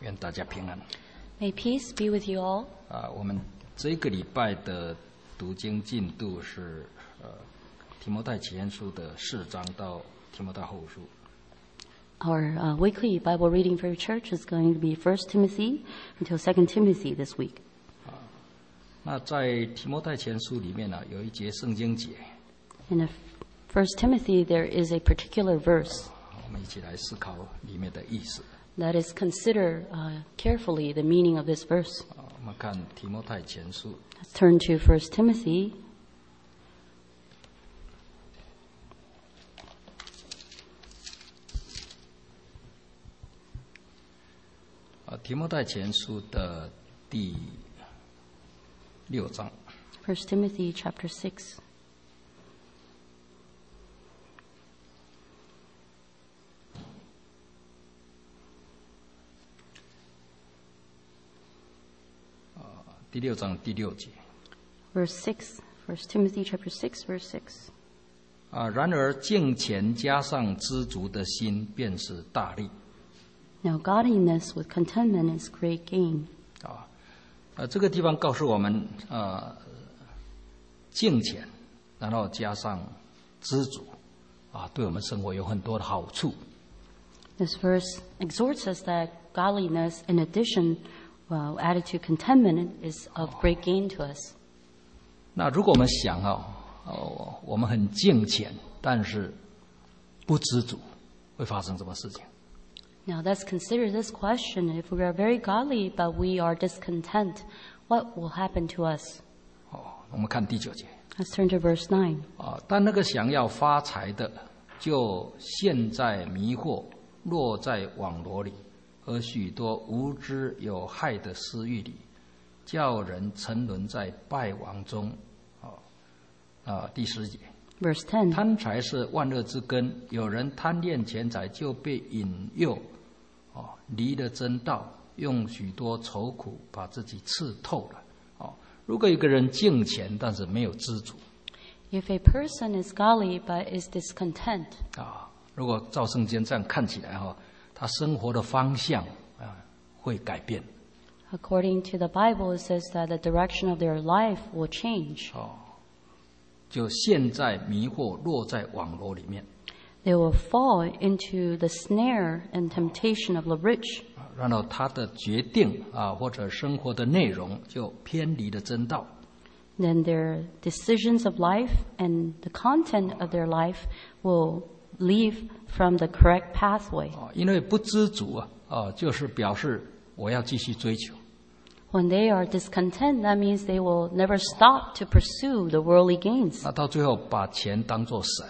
愿大家平安。 May peace be with you all. 我们这个礼拜的读经进度是提摩太前书的4章到提摩太后书。 Our weekly Bible reading for your church is going to be 1 Timothy until 2 Timothy this week. 那在提摩太前书里面呢，有一节圣经节。 In 1 Timothy, there is a particular verse. 我们一起来思考里面的意思。 That is, consider carefully the meaning of this verse. 我们看提摩太前书。 Let's turn to 1 Timothy. 提摩太前书的第6章。 1 Timothy chapter 6. 第6章第6节。 Verse 6. 1 Timothy chapter 6, verse 6. 然而敬虔加上知足的心，便是大利。 Now godliness with contentment is great gain. 这个地方告诉我们，敬虔，然后加上知足，对我们生活有很多的好处。 This verse exhorts us that godliness, in addition, added to contentment, is of great gain to us. 那如果我们想我们很敬虔，但是不知足，会发生什么事情？ Now let's consider this question. If we are very godly, but we are discontent, what will happen to us? 我们看第9节。 Let's turn to verse 9. 但那个想要发财的，就陷在迷惑，落在网罗里，和许多无知有害的私欲里，叫人沉沦在败亡中。第10节。 Verse 10. 贪财是万恶之根，有人贪恋钱财，就被引诱，离了真道，用许多愁苦把自己刺透了。如果一个人敬虔，但是没有知足， If a person is godly but is discontent, 如果照圣经这样看起来他生活的方向会改变。 according to the Bible, it says that the direction of their life will change. 就陷在迷惑，落在网罗里面。 They will fall into the snare and temptation of the rich. 然后他的决定或者生活的内容就偏离了真道。 Then their decisions of life and the content of their life will leave from the correct pathway. 因为不知足就是表示我要继续追求。 When they are discontent, that means they will never stop to pursue the worldly gains. 那到最后把钱当作神。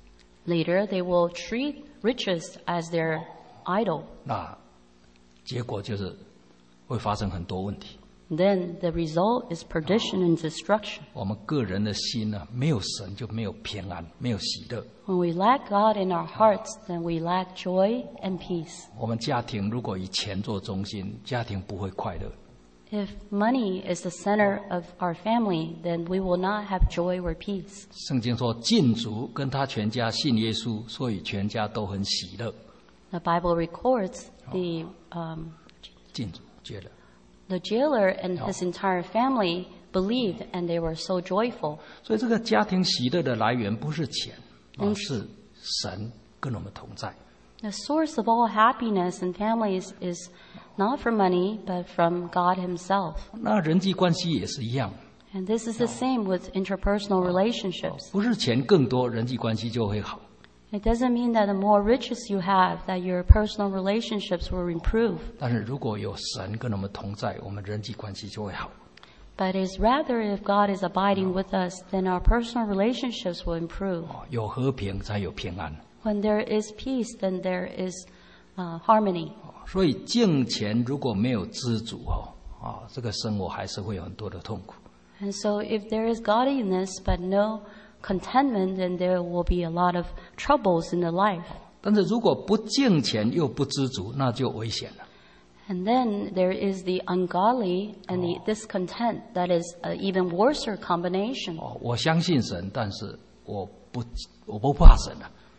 Later, they will treat riches as their idol. 那结果就是会发生很多问题。 Then the result is perdition and destruction. 我们个人的心没有神就没有平安，没有喜乐。 When we lack God in our hearts, then we lack joy and peace. 我们家庭如果以钱做中心，家庭不会快乐。 If money is the center of our family, then we will not have joy or peace. 圣经说，禁足跟他全家信耶稣，所以全家都很喜乐。 The Bible records 禁足觉得。 the jailer and his entire family believed, and they were so joyful. 所以这个家庭喜乐的来源不是钱，是神跟我们同在。 The source of all happiness in families is not from money, but from God Himself. 那人际关系也是一样。 And this is the same with interpersonal relationships. 不是钱更多，人际关系就会好。 It doesn't mean that the more riches you have, that your personal relationships will improve. 但是如果有神跟我们同在，我们人际关系就会好。 But it is rather if God is abiding with us, then our personal relationships will improve. 有和平才有平安。 When there is peace, then there is harmony. 所以敬虔如果没有知足这个生活还是会有很多的痛苦。 And so if there is godliness but no contentment, then there will be a lot of troubles in the life. 但是如果不敬虔又不知足，那就危险了。 And then there is the ungodly and the discontent that is an even worser combination. 我相信神，但是我不怕神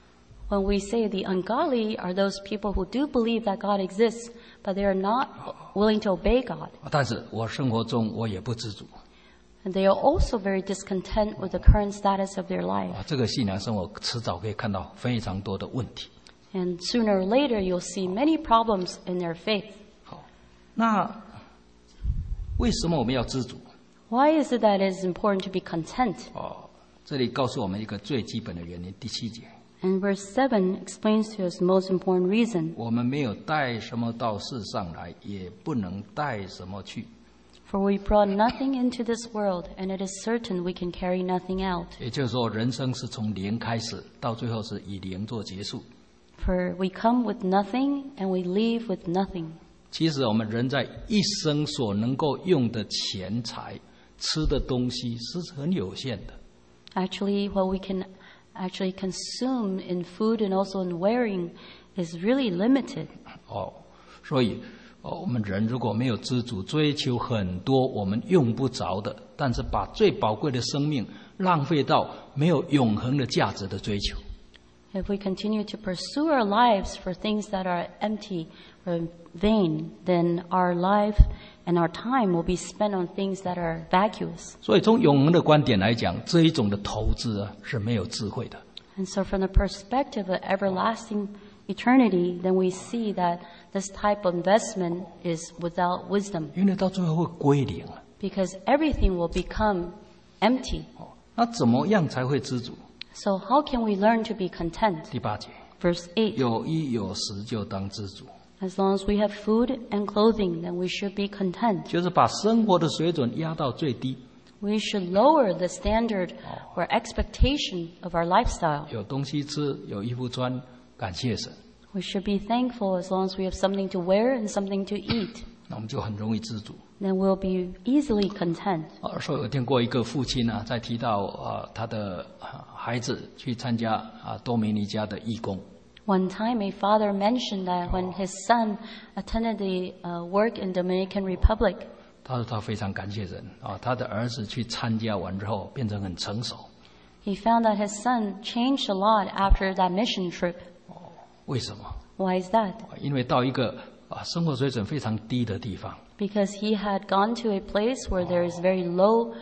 When we say the ungodly are those people who do believe that God exists, but they are not willing to obey God. 但是我生活中我也不知足。 And they are also very discontent with the current status of their life. 这个信仰生活迟早可以看到非常多的问题。 And sooner or later, you'll see many problems in their faith. 好，那为什么我们要知足？ Why is it that it is important to be content? 这里告诉我们一个最基本的原因，第7节， And verse 7 explains to us the most important reason. 我们没有带什么到世上来，也不能带什么去。 For we brought nothing into this world, and it is certain we can carry nothing out. 也就是说，人生是从零开始，到最后是以零做结束。 For we come with nothing, and we leave with nothing. 其实我们人在一生所能够用的钱财、吃的东西是很有限的。 Actually, what we can actually consume in food and also in wearing is really limited. 所以我们人如果没有知足，追求很多我们用不着的，但是把最宝贵的生命浪费到没有永恒的价值的追求。 If we continue to pursue our lives for things that are empty or vain, then our life and our time will be spent on things that are vacuous. 所以从永恒的观点来讲，这一种的投资是没有智慧的。 And so from the perspective of everlasting eternity, then we see that this type of investment is without wisdom. 因为到最后会归零。 Because everything will become empty. 那怎么样才会知足？ So how can we learn to be content? 第8节， Verse 8. 有衣有食就当知足， As long as we have food and clothing, then we should be content. 就是把生活的水准压到最低。 We should lower the standard or expectation of our lifestyle. 有东西吃，有衣服穿，感谢神， We should be thankful as long as we have something to wear and something to eat. 那我们就很容易知足。 Then we'll be easily content. 所以我听过一个父亲在提到他的孩子去参加多米尼加的义工。 One time, a father mentioned that when his son attended the work in Dominican Republic, 他说他非常感谢神他的儿子去参加完之后变成很成熟。 he found that his son changed a lot after that mission trip. 为什么？ Why is that? 因为到一个生活水准非常低的地方， Because he had gone to a place where there is very low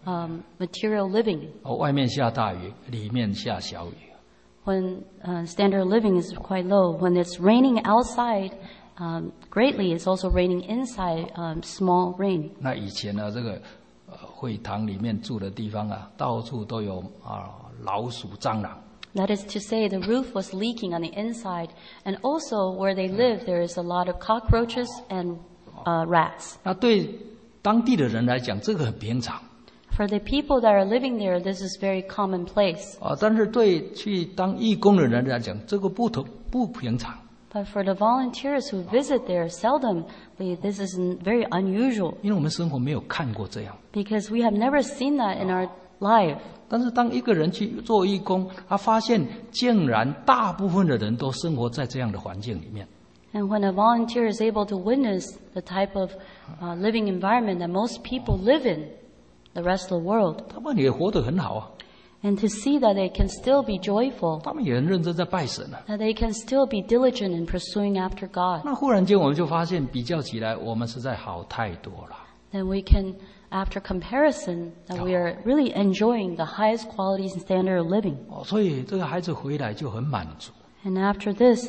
material living. 外面下大雨，里面下小雨。 When standard of living is quite low, when it's raining outside greatly, it's also raining inside small rain. 那以前呢，这个会堂里面住的地方到处都有老鼠、蟑螂。 That is to say, the roof was leaking on the inside, and also where they live, there is a lot of cockroaches and rats. 那对当地的人来讲，这个很平常。 For the people that are living there, this is very commonplace. 但是对去当义工的人来讲，这个不平常。 But for the volunteers who visit there seldomly, this is very unusual. 因为我们生活没有看过这样。 Because we have never seen that in our life. 但是当一个人去做义工，他发现竟然大部分的人都生活在这样的环境里面。 And when a volunteer is able to witness the type of living environment that most people live in, the rest of the world, 他们也活得很好 and to see that they can still be joyful, 他们也很认真在拜神 that they can still be diligent in pursuing after God, 那忽然间我们就发现，比较起来，我们实在好太多了。 then we can, after comparison, that we are really enjoying the highest qualities and standard of living. 所以这个孩子回来就很满足。 And after this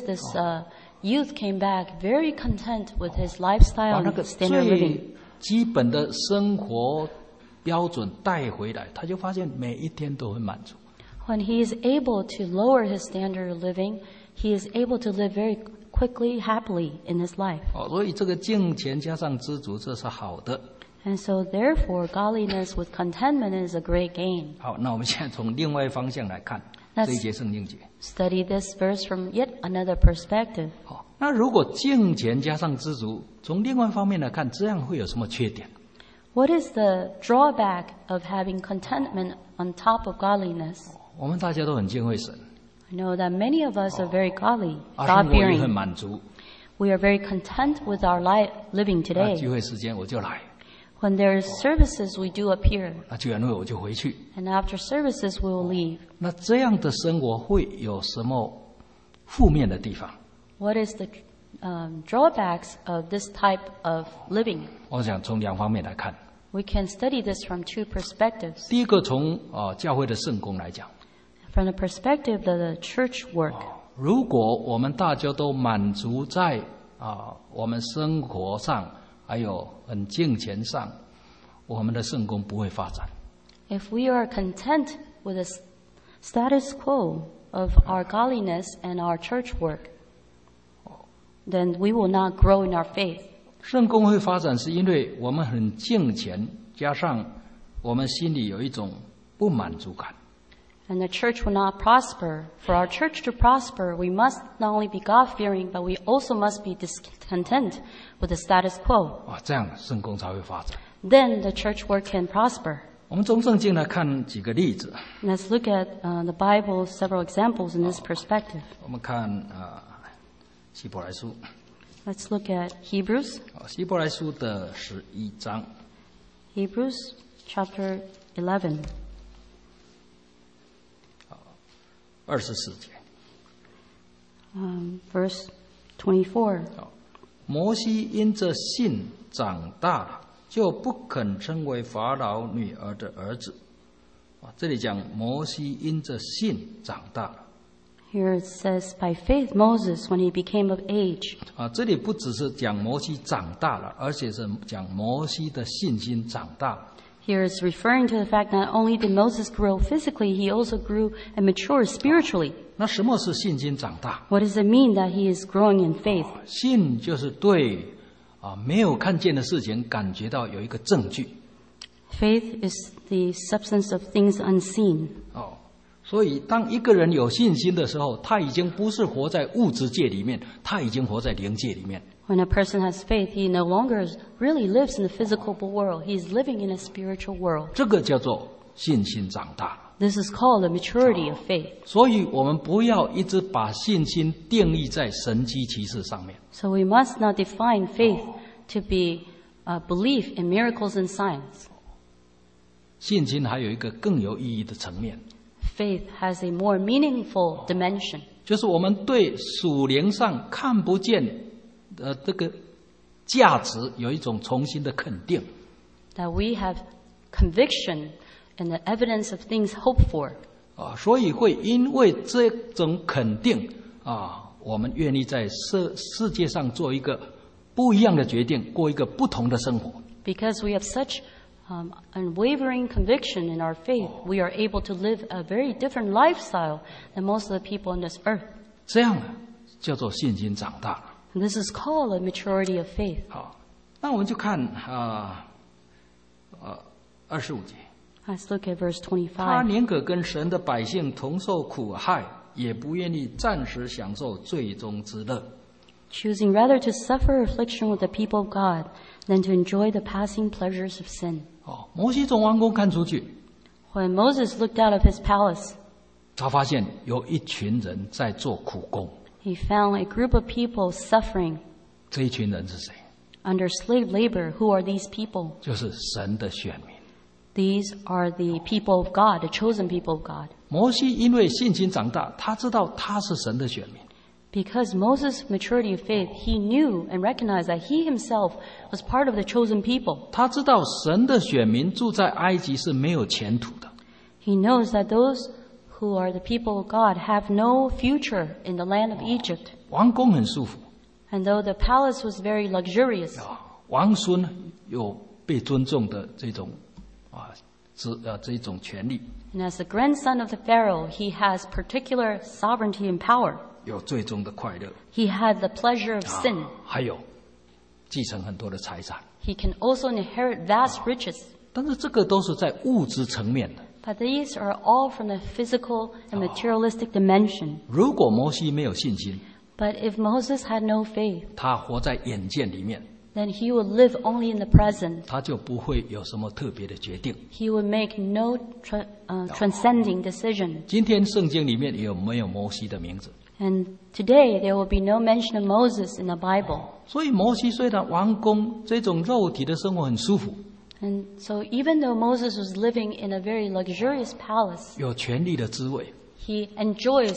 youth came back very content with his lifestyle 把那 and 个 standard of living. 最基本的生活标准带回来，他就发现每一天都很满足。 When he is able to lower his standard of living, he is able to live very quickly, happily in his life. 所以这个敬虔加上知足，这是好的。 And so therefore, godliness with contentment is a great gain. 好，那我们现在从另外一方向来看 That's- 这一节圣经节。 Study this verse from yet another perspective. 好，那如果敬虔加上知足，从另外一方面来看，这样会有什么缺点？ What is the drawback of having contentment on top of godliness? 我们大家都很敬畏神， I know that many of us are very godly, 生活也很 God-fearing. 满足。 We are very content with our living 聚 today. 会时间我就来， When there is services, we do appear. 那聚完会我就回去。 And after services, we will leave. 那这样的生活会有什么负面的地方？ What is the drawbacks of this type of living? 我想从2方面来看。 We can study this from 2 perspectives. 第一个从教会的圣工来讲， From the perspective of the church work, 如果我们大家都满足在我们生活上，还有很敬虔上，我们的圣工不会发展。 if we are content with the status quo of our godliness and our church work, then we will not grow in our faith. 圣工会发展是因为我们很敬虔，加上我们心里有一种不满足感。 And the church will not prosper. For our church to prosper, we must not only be God-fearing, but we also must be discontent with the status quo. 这样圣工才会发展。 Then the church work can prosper. 我们从圣经来看几个例子。 Let's look at the Bible, several examples in this perspective. 我们看希伯来书， Let's look at Hebrews. 希伯来书的11章 Hebrews chapter 11, 24节。 verse 24. 摩西因着信长大了，就不肯称为法老女儿的儿子。这里讲摩西因着信长大了。 Here it says, by faith Moses, when he became of age. 这里不只是讲摩西长大了，而且是讲摩西的信心长大了。 Here it's referring to the fact not only did Moses grow physically, he also grew and matured spiritually. 那什么是信心长大？ What does it mean that he is growing in faith? 信就是对没有看见的事情感觉到有一个证据。 Faith is the substance of things unseen. 所以当一个人有信心的时候，他已经不是活在物质界里面，他已经活在灵界里面。 When a person has faith, he no longer really lives in the physical world. He is living in a spiritual world. 这个叫做信心长大。 This is called the maturity of faith. 所以我们不要一直把信心定义在神迹奇事上面。 So we must not define faith to be a belief in miracles and signs. 信心还有一个更有意义的层面， Faith has a more meaningful dimension. 就是我们对属灵上看不见这个价值有一种重新的肯定。 That we have conviction and the evidence of things hoped for. 所以会因为这种肯定我们愿意在世界上做一个不一样的决定，过一个不同的生活。 Because we have such unwavering conviction in our faith, we are able to live a very different lifestyle than most of the people on this earth. 这样叫做信心长大了。 And this is called a maturity of faith. 好，那我们就看25节。 Let's look at verse 他 25. 宁可跟神的百姓同受苦害，也不愿意暂时享受最终之乐。 Choosing rather to suffer affliction with the people of God than to enjoy the passing pleasures of sin. 摩西从王宫看出去， When Moses looked out of his palace, 他发现有一群人在做苦工。 he found a group of people suffering 这一群人是谁？ under slave labor. Who are these people? 就是神的选民。 These are the people of God, the chosen people of God. 摩西因为信心长大，他知道他是神的选民。 Because Moses' maturity of faith, he knew and recognized that he himself was part of the chosen people. 他知道神的选民住在埃及是没有前途的。 He knows that those who are the people of God have no future in the land of Egypt. 王宫很舒服， And though the palace was very luxurious, 王孙有被尊重的这种这种权利， and as the grandson of the Pharaoh, he has particular sovereignty and power. 有最终的快乐， He had the pleasure of sin. 还有继承很多的财产。 He can also inherit vast riches. 但是这个都是在物质层面的。 But these are all from the physical and materialistic dimension. 如果摩西没有信心， But if Moses had no faith, 他活在眼见里面， then he would live only in the present. 他就不会有什么特别的决定。 He would make no transcending decision. 今天圣经里面有没有摩西的名字？ And today there will be no mention of Moses in the Bible. 所以摩西虽然王宫这种肉体的生活很舒服， And so even though Moses was living in a very luxurious palace, 有权力的滋味， he enjoys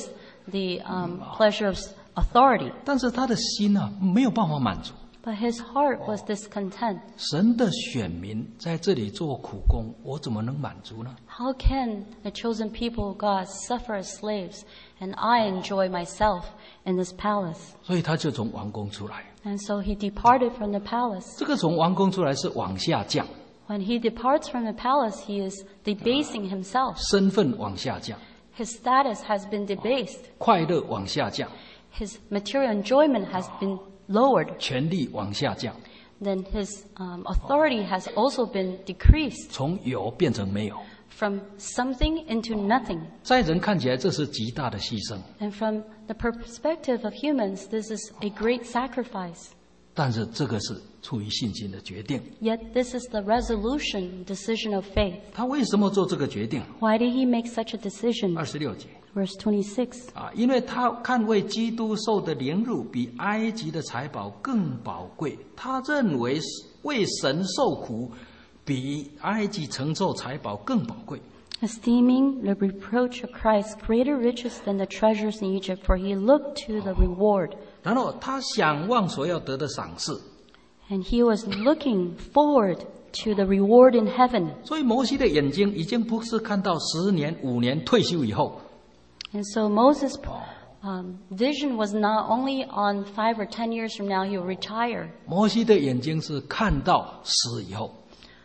the pleasure of authority. 但是他的心啊没有办法满足。 But his heart was discontent. 神的选民在这里做苦工，我怎么能满足呢？ How can the chosen people of God suffer as slaves, and I enjoy myself in this palace? 所以他就从王宫出来。 And so he departed from the palace. 这个从王宫出来是往下降， When he departs from the palace, he is debasing himself. 身份往下降， His status has been debased. 快乐往下降， His material enjoyment has been lowered. 权力往下降， Then his authority has also been decreased 从有变成没有。 from something into nothing. 在人看起来，这是极大的牺牲， And from the perspective of humans, this is a great sacrifice. 但是这个是出于信心的决定。 Yet this is the resolution, decision of faith. 他为什么做这个决定？ Why did he make such a decision? 26节 Verse 26. 啊，因为他看为基督受的凌辱比埃及的财宝更宝贵，他认为为神受苦比埃及承受财宝更宝贵。 Esteeming the reproach of Christ greater riches than the treasures in Egypt, for he looked to the reward. 然后他想望所要得的赏赐， And he was looking forward to the reward in heaven. 所以摩西的眼睛已经不是看到10年、5年退休以后， And so Moses' vision was not only on 5 or 10 years from now he will retire. 摩西的眼睛是看到死以后。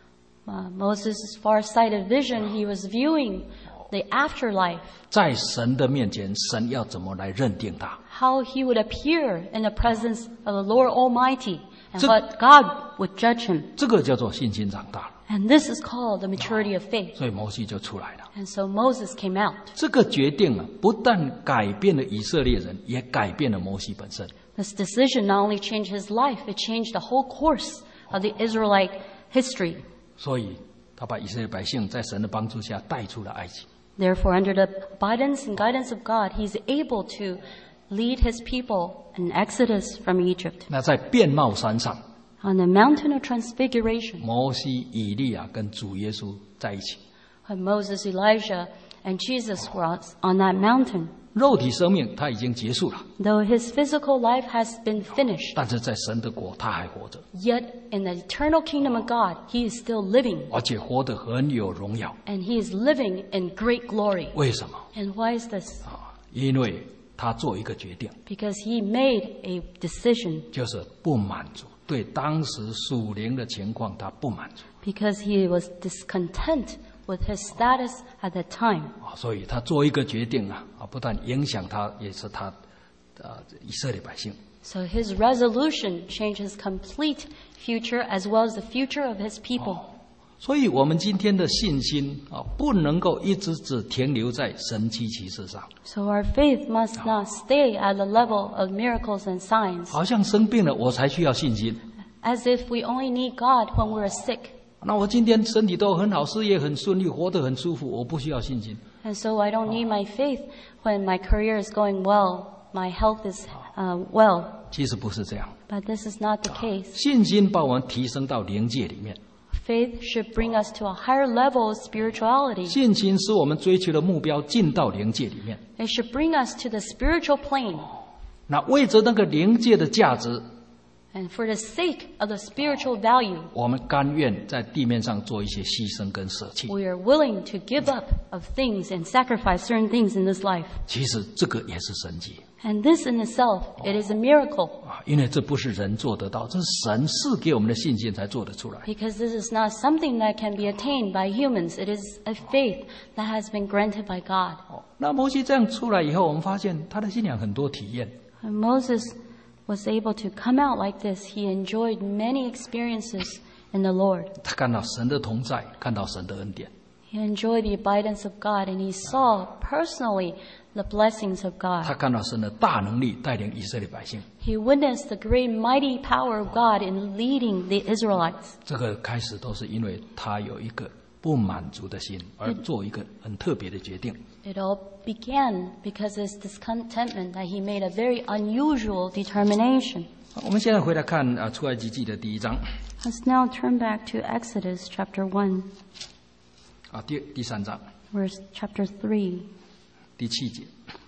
Moses' far-sighted vision, he was viewing the afterlife, 在神的面前，神要怎么来认定他？ how he would appear in the presence of the Lord Almighty, and So- what God would judge him. 这个叫做信心长大了。 And this is called the maturity of faith. 所以摩西就出来了。 And so Moses came out. 这个决定啊，不但改变了以色列人，也改变了摩西本身。 This decision not only changed his life, it changed the whole course of the Israelite history. 所以他把以色列百姓在神的帮助下带出了埃及。 Therefore, under the guidance and guidance of God, he's able to lead his people in Exodus from Egypt. 那在变貌山上， On the mountain of transfiguration, 摩西、以利亚跟主耶稣在一起。 when Moses, Elijah, and Jesus were on that mountain, 肉体生命他已经结束了， though his physical life has been finished, 但是在神的国他还活着， yet in the eternal kingdom of God, he is still living, 而且活得很有荣耀。 and he is living in great glory. 为什么？ And why is this? 因为他做一个决定， Because he made a decision, 就是不满足，对当时属灵的情况他不满足 because he was discontent with his status at that time. 啊，所以他做一个决定啊，不但影响他，也是他以色列百姓。 So his resolution changed his complete future as well as the future of his people. 所以我们今天的信心啊，不能够一直只停留在神迹奇事上， So our faith must not stay at the level of miracles and signs, 好像生病了我才需要信心。 as if we only need God when we're sick. 那我今天身体都很好，事业很顺利，活得很舒服，我不需要信心。 And so I don't need my faith when my career is going well, my health is well. 其实不是这样， But this is not the case. 信心把我们提升到灵界里面， Faith should bring us to a higher level of spirituality. 信心使我们追求的目标进到灵界里面。 It should bring us to the spiritual plane. 那为着那个灵界的价值， And for the sake of the spiritual value, 我们甘愿在地面上做一些牺牲跟舍弃。 we are willing to give up of things and sacrifice certain things in this life. 其实这个也是神迹 And this in itself, it is a miracle. 啊，因为这不是人做得到，这是神赐给我们的信心才做得出来。 Because this is not something that can be attained by humans. It is a faith that has been granted by God. 那摩西这样出来以后，我们发现他的信仰很多体验。 When Moses was able to come out like this, he enjoyed many experiences in the Lord. 他看到神的同在，看到神的恩典。 He enjoyed the abidance of God, and he saw personally the blessings of 他 God. 看到神的大能力带领以色列百姓。 He witnessed the great mighty power of God in leading the Israelites. 这个开始都是因为他有一个不满足的心，而做一个很特别的决定。 It all began because of his discontentment that he made a very unusual determination. 好我们现在回来看出埃及记的第1章 Let's now turn back to Exodus chapter 1, 第3章 verse chapter 3, 第7节。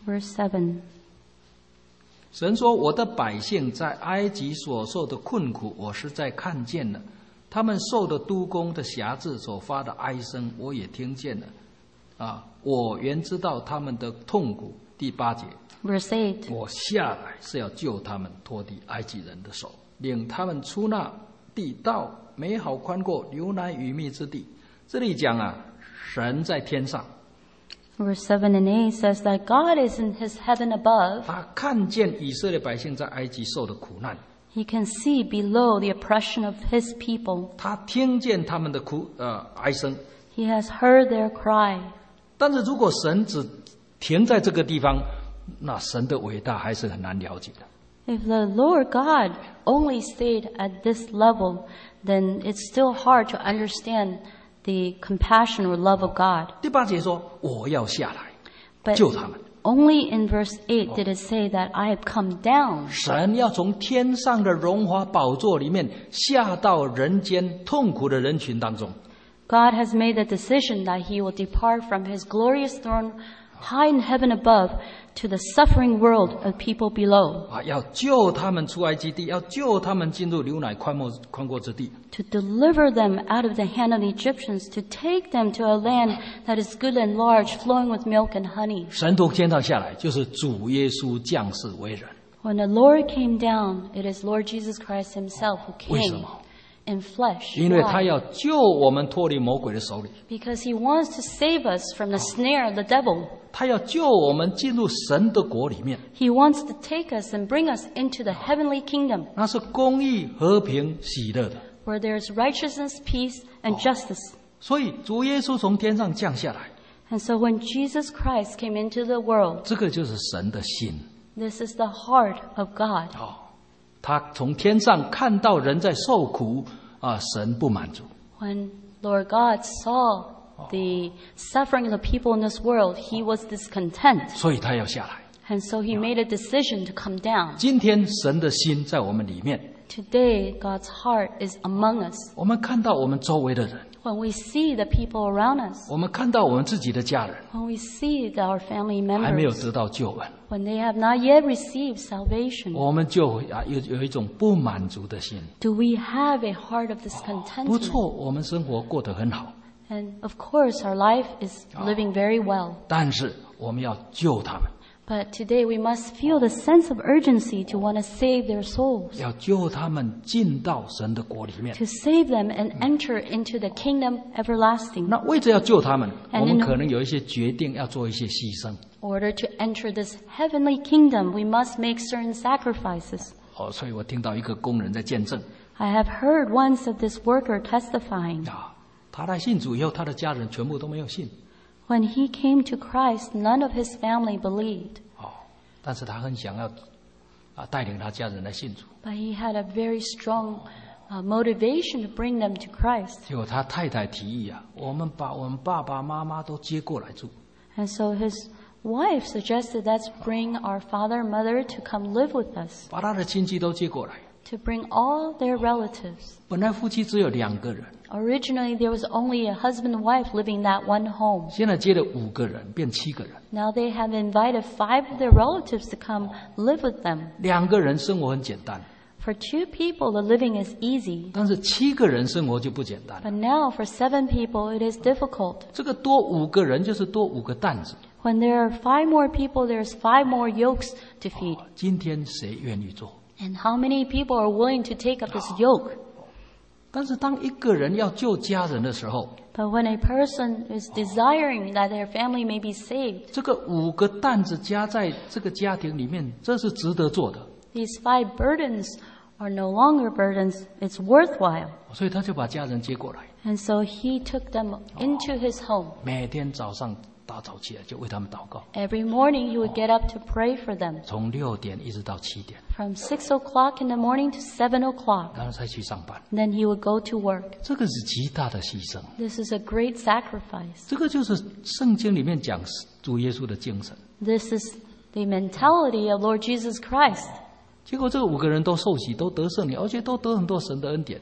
Verse 7. 神说：“我的百姓在埃及所受的困苦，我实在看见了；他们受的督工的辖制所发的哀声，我也听见了。我原知道他们的痛苦。”第8节， Verse 8. 我下来是要救他们脱离埃及人的手，领他们出那地，到美好宽阔、流奶与蜜之地。这里讲神在天上， Verse 7 and 8 says that God is in his heaven above. 他看见以色列百姓在埃及受的苦难， He can see below the oppression of his people. 他听见他们的哀声。 He has heard their cry. 但是如果神只停在这个地方，那神的伟大还是很难了解的。 If the Lord God only stayed at this level, then it's still hard to understand the compassion or love of God. 第8节说：“我要下来 But 救他们。” only in verse 8 did it say that I have come down. 神要从天上的荣华宝座里面下到人间痛苦的人群当中。 God has made the decision that he will depart from his glorious throne high in heaven above to the suffering world of people below. 要救他们出埃及地，要救他们进入流奶宽阔之地。 To deliver them out of the hand of the Egyptians, to take them to a land that is good and large, flowing with milk and honey. 神从天上下来，就是主耶稣降世为人。 When the Lord came down, it is Lord Jesus Christ himself who 为什 came 么？ in flesh. 因为他 Why? 要救我们脱离魔鬼的手里， Because he wants to save us from the snare of the devil. 他要救我们进入神的国里面， He wants to take us and bring us into the heavenly kingdom, 那是公义、和平、喜乐的。 where there is righteousness, peace, and justice. 所以主耶稣从天上降下来， And so when Jesus Christ came into the world, 这个就是神的心。 this is the heart of God. 他从天上看到人在受苦神不满足， When Lord God saw the suffering of the people in this world, he was discontent. 所以他要下来。 And so he made a decision to come down. 今天神的心在我们里面， Today, God's heart is among us. 我们看到我们周围的人， When we see the people around us, 我们看到我们自己的家人 when we see our family 还没有 members, 得到救恩， when they have not yet received salvation, 我们就有一种不满足的心。 do we have a heart of 不 discontentment? 错，我们生活过得很好， And of course, our life is living very well. 但是我们要救他们， But today we must feel the sense of urgency to want to save their souls, 要救他们进到神的国里面。 to save them and enter into the kingdom everlasting. 那为着要救他们， And 我们 in- 可能有一些决定要做一些牺牲。 In order to enter this heavenly kingdom, we must make certain sacrifices. 所以我听到一个工人在见证 I have heard once of this worker testifying. 他来信主以后，他的家人全部都没有信 When he came to Christ, none of his family believed. 但是他很想要带领他家人来信主。 But he had a very strong motivation to bring them to Christ. 结果他太太提议我们把我们爸爸妈妈都接过来住。 And so his wife suggested, let's bring our father and mother to come live with us, 把他的亲戚都接过来。 to bring all their relatives. 本来夫妻只有2个人， Originally, there was only a husband and wife living in that one home. 现在接了5个人，变7个人。 Now they have invited 5 of their relatives to come live with them. 2个人生活很简单， For 2 people, the living is easy. 但是7个人生活就不简单。 But now, for 7 people, it is difficult. 这个多5个人就是多5个担子。 When there are 5 more people, there's 5 more yokes to feed. 今天谁愿意做？ And how many people are willing to take up this yoke? 但是当一个人要救家人的时候， But when a person is desiring that their family may be saved, 这个5个担子加在这个家庭里面，这是值得做的。 these 5 burdens are no longer burdens. It's worthwhile. 所以他就把家人接过来， And so he took them into his home. 每天早上大早起来就为他们祷告， Every morning he would get up to pray for them. 从6点一直到7点， From 6 o'clock in the morning to 7 o'clock. 然后才去上班。 Then he would go to work. 这个是极大的牺牲， This is a great sacrifice. 这个就是圣经里面讲主耶稣的精神。 This is the mentality of Lord Jesus Christ. 结果这5个人都受洗，都得圣灵，而且都得很多神的恩典。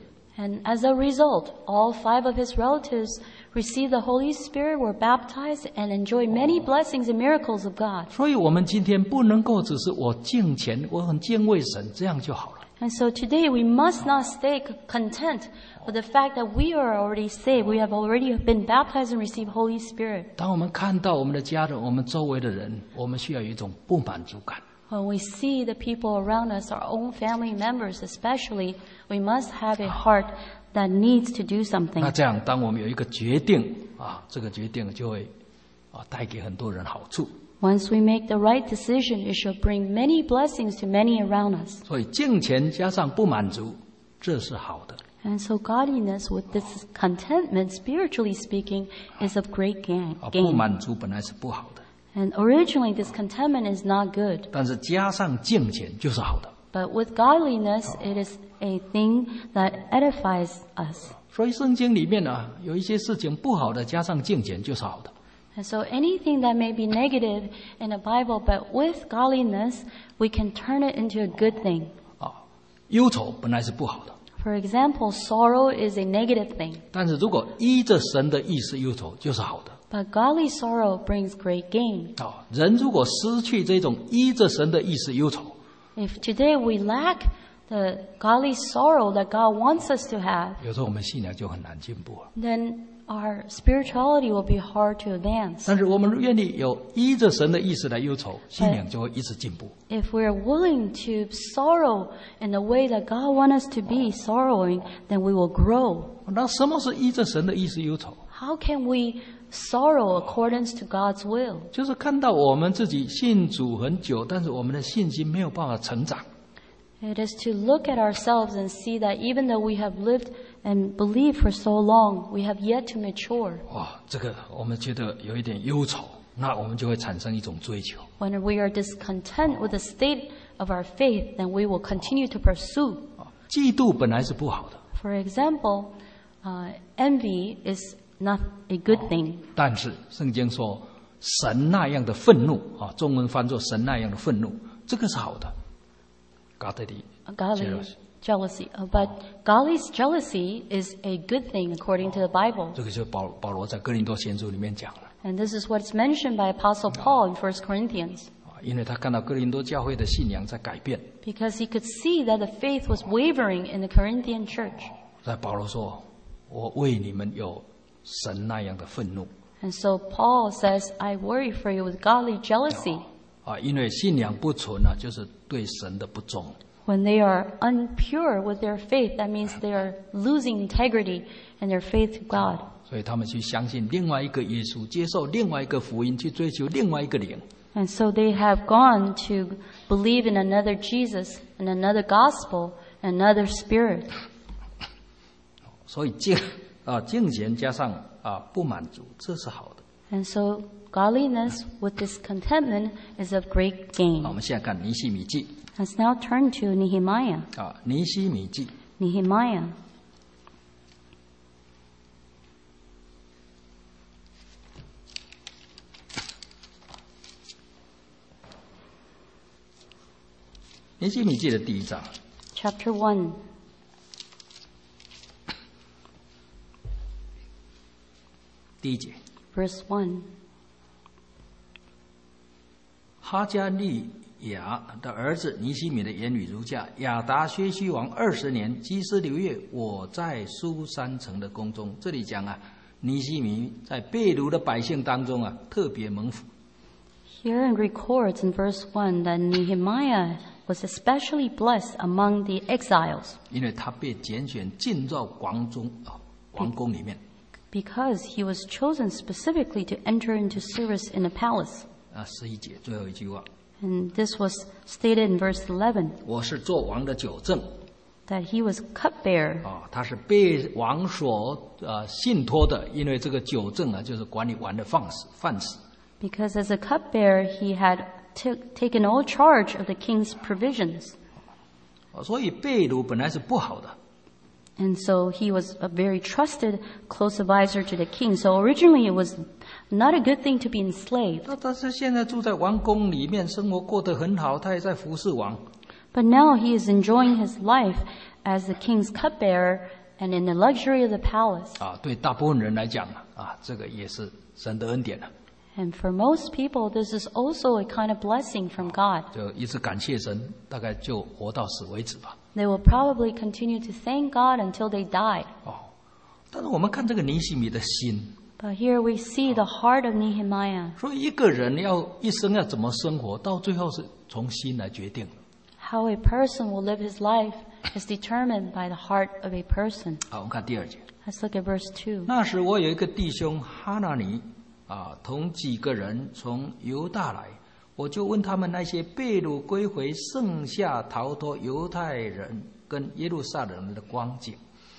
And as a result, all 5 of his relatives received the Holy Spirit, were baptized, and enjoyed many blessings and miracles of God. 所以我们今天不能够只是我敬虔，我很敬畏神，这样就好了。 And so today we must not stay content with the fact that we are already saved. We have already been baptized and received Holy Spirit. 当我们看到我们的家人、我们周围的人，我们需要有一种不满足感。 When we see the people around us, our own family members especially, we must have a heart that needs to do something. 那这样，当我们有一个决定这个决定就会带给很多人好处。 Once we make the right decision, it shall bring many blessings to many around us. 所以敬虔加上不满足，这是好的。 And so godliness with this contentment, spiritually speaking, is of great gain. 不满足本来是不好的。 And originally, this contentment is not good. 但是加上敬虔就是好的。 But with godliness, it is a thing that edifies us. 所以圣经里面有一些事情不好的，加上敬虔就是好的。 And so anything that may be negative in the Bible, but with godliness, we can turn it into a good thing. 忧愁本来是不好的。 For example, sorrow is a negative thing. 但是如果依着神的意思忧愁，就是好的。 But godly sorrow brings great gain. 人如果失去这种依着神的意思忧愁， If today we lack the godly sorrow that God wants us to have, 有时候我们信仰就很难进步了。 then our spirituality will be hard to advance. 但是我们愿意有依着神的意思来忧愁，信仰就会一直进步。 If we're willing to sorrow in the way that God wants us to be sorrowing, then we will grow. 那什么是依着神的意思忧愁？ How can we sorrow according to God's will? 就是看到我们自己信主很久，但是我们的信心没有办法成长。 It is to look at ourselves and see that even though we have lived and believed for so long, we have yet to mature. 这个我们觉得有一点忧愁，那我们就会产生一种追求。 When we are discontent with the state of our faith, then we will continue to pursue. 嫉妒本来是不好的， For example, envy is not a good thing. 但是圣经说神那样的愤怒中文翻作神那样的愤怒，这个是好的。Godly jealousy. But godly jealousy is a good thing according to the Bible. 这个就保罗在哥林多前书里面讲了。 And this is what's mentioned by Apostle Paul in 1 Corinthians. 因为他看到哥林多教会的信仰在改变。 Because he could see that the faith was wavering in the Corinthian church. 在保罗说：“我为你们有神那样的愤怒。” And so Paul says, I worry for you with godly jealousy. 因为信仰不纯就是对神的不忠。 When they are unpure with their faith, that means they are losing integrity in their faith to God. 所以他们去相信另外一个耶稣，接受另外一个福音，去追求另外一个灵。 And so they have gone to believe in another Jesus, and another gospel, another spirit. 所以敬虔加上不满足，这是好的。 And so godliness with discontentment is of great gain. 我们现在看尼希米记。 Let's now turn to Nehemiah. 尼希米记。 Nehemiah. 尼希米记的第1章。 Chapter 1. 第1节。 Verse 1. 哈加利亚的儿子尼希米的言语如下：亚达薛西王20年，基斯流月，我在苏珊城的宫中。这里讲尼希米在被掳的百姓当中特别蒙福。 Here it records in verse 1 that Nehemiah was especially blessed among the exiles. 因为他被拣选进到王宫里面。 Because he was chosen specifically to enter into service in the palace. 11节最后一句话。 And this was stated in verse 11. 我是做王的酒政。 That he was cupbearer. 他是被王所信托的，因为这个酒政就是管理王的饭食。 Because as a cupbearer, he had taken all charge of the king's provisions. 所以被掳本来是不好的。 And so he was a very trusted, close advisor to the king. So originally it was not a good thing to be enslaved. 但是现在住在王宫里面，生活过得很好，他也在服侍王。 But now he is enjoying his life as the king's cupbearer, and in the luxury of the palace. 对大部分人来讲这个也是神的恩典了。 And for most people, this is also a kind of blessing from God. 就一直感谢神，大概就活到死为止吧。 They will probably continue to thank God until they die. 但是我们看这个尼希米的心， But here we see the heart of Nehemiah. 所以一个人一生要怎么生活，到最后是从心来决定的。 How a person will live his life is determined by the heart of a person. 好，我们看第2节。 Let's look at verse 2. 那时我有一个弟兄哈拿尼同几个人从犹大来，我就问他们那些被掳归回、剩下逃脱犹太人跟耶路撒冷人的光景。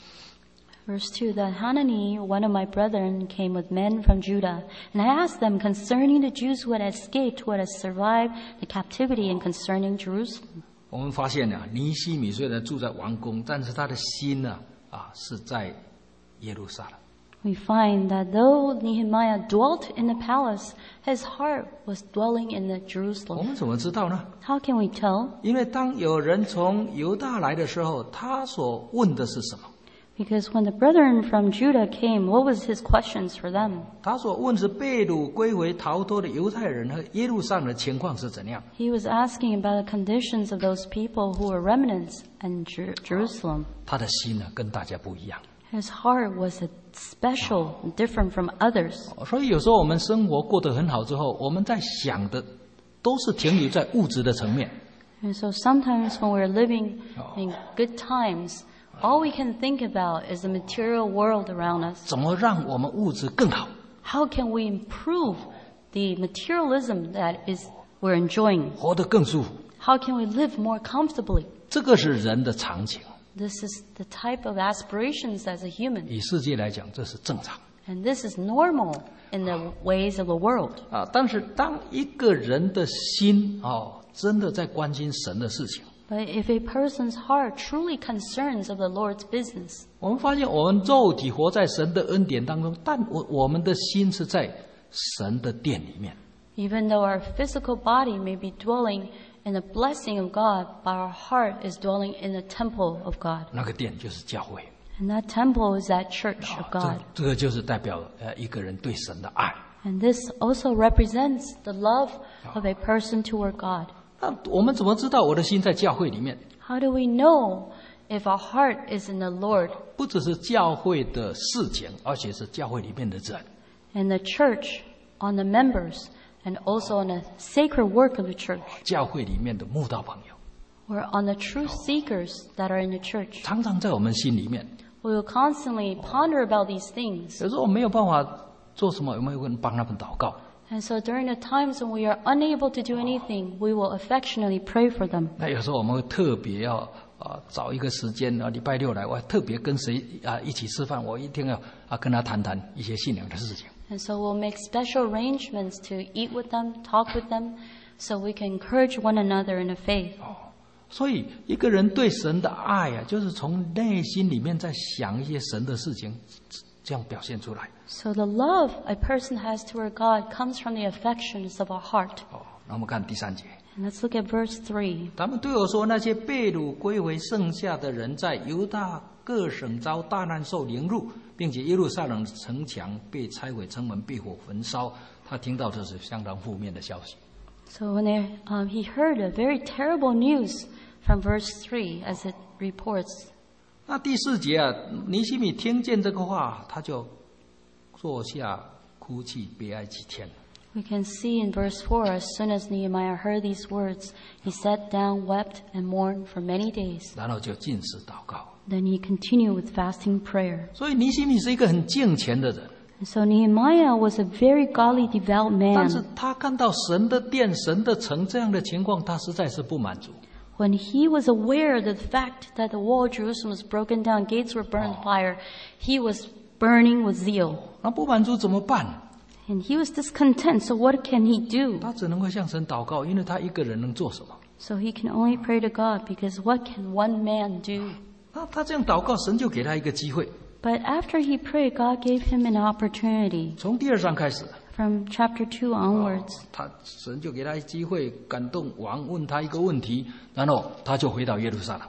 Verse 2, that Hanani, one of my brethren, came with men from Judah, and I asked them concerning the Jews who had escaped, who had survived the captivity, and concerning Jerusalem. 我们发现尼希米虽然住在王宫，但是他的心是在耶路撒冷。 We find that though Nehemiah dwelt in the palace, his heart was dwelling in the 我 Jerusalem. 们怎么知道呢？ How can we tell? 因为当有人从犹大来的时候，他所问的是什么？ Because when the brethren from Judah came, what was his questions for them? 他所问是被掳归回逃脱的犹太人和耶路撒冷的情况是怎样？ He was asking about the conditions of those people who were remnants in Jerusalem. 他的心跟大家不一样。 His heart was special and different from others. 所以有时候我们生活过得很好之后，我们在想的都是停留在物质的层面。 And so sometimes when we're living in good times, all we can think about is the material world around us. 怎么让我们物质更好？ How can we improve the materialism that we're enjoying? 活得更舒服？ How can we live more comfortably? 这个是人的常情。 This is the type of aspirations as a human. 以世界来讲，这是正常。 And this is normal in the ways of the world. 但是当一个人的心真的在关心神的事情， But if a person's heart truly concerns of the Lord's business, 我们发现我们肉体活在神的恩典当中，但我们的心是在神的殿里面。 even though our physical body may be dwelling in the blessing of God, but our heart is dwelling in the temple of God. 那个殿就是教会。 And that temple is that church of God. 这个就是代表一个人对神的爱。 And this also represents the love of a person toward God. 那我们怎么知道我的心在教会里面？ How do we know if our heart is in the Lord 不只是教会的事情，而且是教会里面的人。 and the church, on the members, and also on the sacred work of the church, 教会里面的慕道朋友， or on the truth seekers that are in the church? 常常在我们心里面。 We will constantly ponder about these things. 有时候我没有办法做什么，有没有人帮他们祷告？ And so during the times when we are unable to do anything, we will affectionately pray for them. 那有时候我们会特别要找一个时间礼拜六来，我特别跟谁一起吃饭，我一定要跟他谈谈一些信仰的事情。 And so we'll make special arrangements to eat with them, talk with them, so we can encourage one another in the faith. 所以一个人对神的爱就是从内心里面在想一些神的事情，这样表现出来。 So the love a person has toward God comes from the affections of our heart. 那我们看第3节。 And let's look at verse 3. 他们对我说，那些被掳归回剩下的人，在犹大各省遭大难受凌辱，并且耶路撒冷城墙被拆毁，城门被火焚烧。他听到这是相当负面的消息。 So when he heard a very terrible news from verse 3 as it reports. 那第4节尼希米听见这个话，他就坐下哭泣悲哀几天。 We can see in verse 4, as soon as Nehemiah heard these words, he sat down, wept, and mourned for many days. 然后就禁食祷告。 Then he continued with fasting prayer. 所以尼希米是一个很敬虔的人， And so Nehemiah was a very godly, devout 但是 man. 他看到神的殿、神的城这样的情况，他实在是不满足。 When he was aware of the fact that the wall of Jerusalem was broken down, gates were burned with fire, he was burning with zeal. 那不满足怎么办？ And he was discontent, so what can he do? 他只能够向神祷告，因为他一个人能做什么？ So he can only pray to God, because what can one man do? 那他这样祷告，神就给他一个机会。 But after he prayed, God gave him an opportunity. 从第2章开始， From chapter 2 onwards, 神就给他机会，感动王，问他一个问题，然后他就回到耶路撒冷。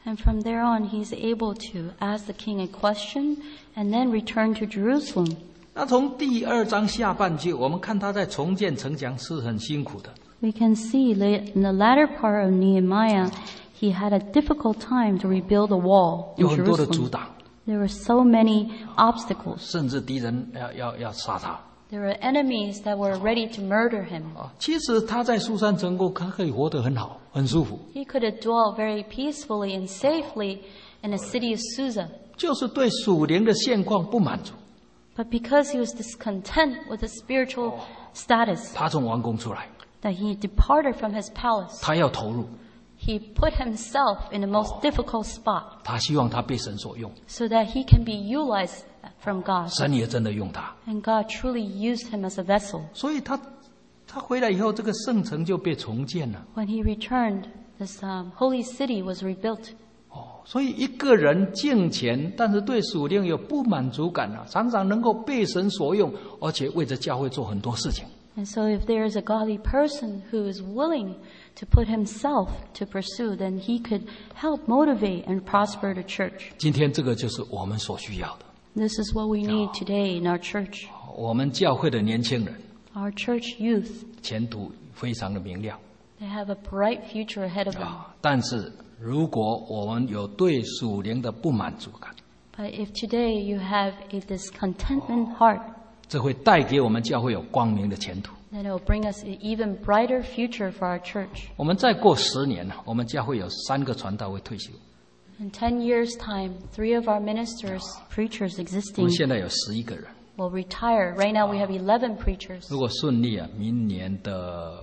And from there on, he's able to ask the king a question and then return to Jerusalem. 那从第2章下半句，我们看他在重建城墙是很辛苦的。 We can see in the latter part of Nehemiah, he had a difficult time to rebuild the wall 有 in 很多的阻 Jerusalem. 挡， There were so many obstacles. 甚至敌人要杀他。 There were enemies that were ready to murder him. 其实他在苏珊城过，他可以活得很好，很舒服， He could have dwelt very peacefully and safely in the city of Susa. 就是对属灵的现况不满足。 But because he was discontent with his spiritual status, 他从王宫出来， that he departed from his palace, 他要投入， he put himself in the most difficult spot 他希望他被神所用， so that he can be utilized from God. 神也真的用他。 And God truly used him as a vessel. 所以他回来以后，这个圣城就被重建了。 When he returned, this holy city was rebuilt. 所以一个人敬虔，但是对属灵有不满足感啊，常常能够被神所用，而且为着教会做很多事情。 And so if there is a godly person who is willing to put himself to pursue, then he could help motivate and prosper the church. 今天这个就是我们所需要的。 This is what we need today in our church. 我们教会的年轻人 Our church youth, 前途非常的明亮 they have a bright future ahead of them. 但是如果我们有对属灵的不满足感， But if today you have a discontentment heart, 这会带给我们教会有光明的前途。 then it will bring us an even brighter future for our church. 我们再过10年，我们教会有3个传道会退休， In 10 years' time, 3 of our ministers, preachers 我 existing, 们现在有11个人。 will retire. Right now we have 11 preachers. 如果顺利啊，明年的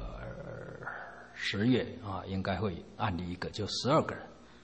10月啊，应该会按立一个，就12个人。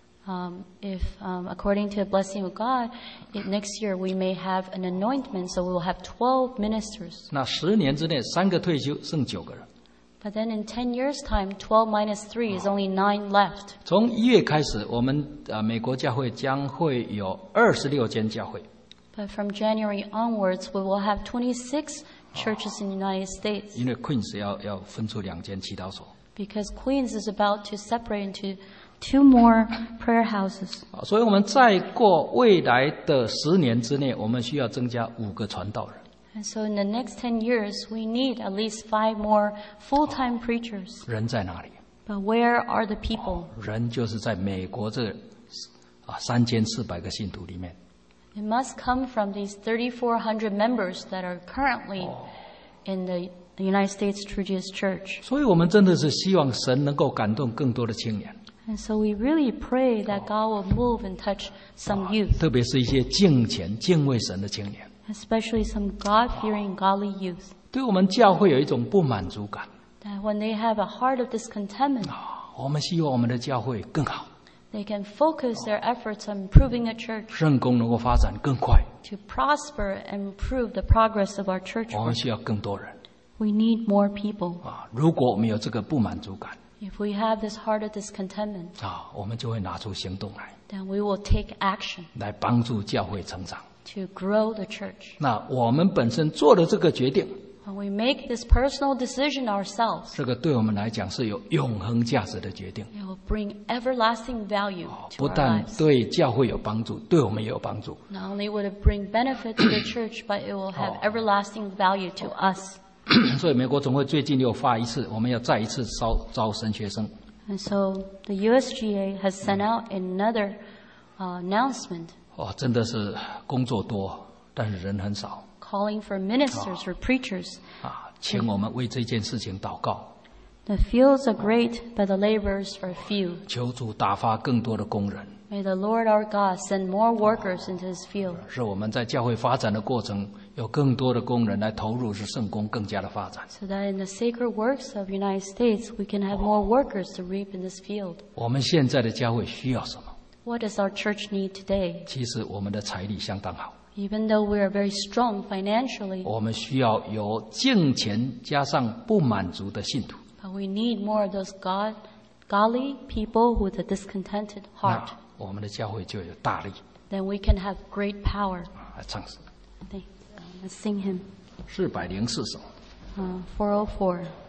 If according to the blessing of God, if next year we may have an anointment, so we will have 12 ministers. 那10年之内3个退休，剩9个人。 But then in 10 years' time, 12 minus 3 is only 9 left. 从1月开始，我们美国教会将会有26间教会。 But from January onwards, we will have 26 churches in the United States. 因为 Queens 要分出2间祈祷所， Because Queens is about to separate into 2 more prayer houses. 所以我们再过未来的10年之内，我们需要增加5个传道人。 And so in the next 10 years, we need at least 5 more full-time preachers. 人在哪里？ But where are the people? 人就是在美国这3400个信徒里面。 It must come from these 3,400 members that are currently in the United States Trudeus Church. 所以我们真的是希望神能够感动更多的青年， And so we really pray that God will move and touch some youth, 特别是一些敬虔、敬畏神的青年。 especially some God-fearing, godly youth, 对我们教会有一种不满足感， that when they have a heart of discontentment, 我们希望我们的教会更好， they can focus their efforts on improving the church, 圣工能够发展更快。 to prosper and improve the progress of our church 我们 work. 需要更多人 We need more people. 如果我们有这个不满足感 If we have this heart of discontentment, 我们就会拿出行动来， then we will take action 来帮助教会成长。 to grow the church. 那我们本身做的这个决定， When we make this personal decision ourselves, 这个对我们来讲是有永恒价值的决定， it will bring everlasting value to 不 our 但 lives. 对教会有帮助，对我们也有帮助。 Not only would it bring benefit to the church, but it will have everlasting value to us. 所以美国总会最近又发一次，我们要再一次招神学生。 And so the USGA has sent out another announcement 真的是工作多，但是人很少 calling for ministers, for preachers. 请我们为这件事情祷告， The fields are great, but the laborers are few. 求主打发更多的工人， May the Lord our God send more workers into His field, 使我们在教会发展的过程有更多的工人来投入，使圣工更加的发展。 so that in the sacred works of the United States, we can have more workers to reap in this field. 我们现在的教会需要什么？ What does our church need today? 其实我们的财力相当好， Even though we are very strong financially, 我们需要有敬虔加上不满足的信徒。 but we need more of those godly people with a discontented 那 heart. 我们的教会就有大力。 Then we can have great power. 来唱 Let's sing him. 404首。 404.